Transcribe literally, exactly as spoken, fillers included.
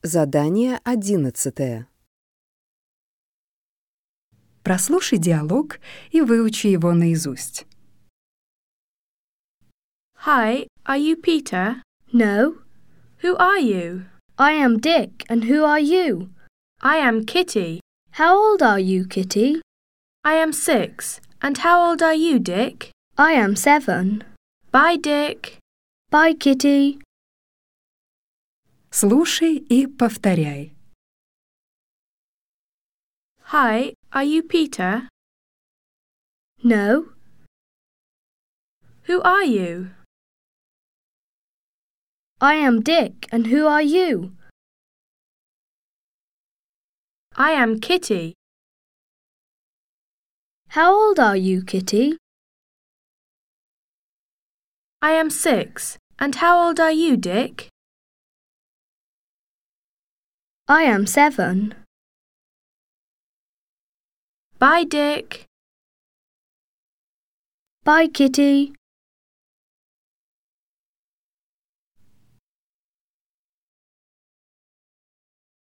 Задание одиннадцатое. Прослушай диалог и выучи его наизусть. Hi, are you Peter? No, Who are you? I am Dick, and who are you? I am Kitty. How old are you, Kitty? I am six. And how old are you, Dick? I am seven. Bye, Dick. Bye, Kitty. Слушай и повторяй. Hi, are you Peter? No, Who are you? I am Dick, and who are you? I am Kitty. How old are you, Kitty? I am six. And how old are you, Dick? I am seven. Bye, Dick. Bye, Kitty.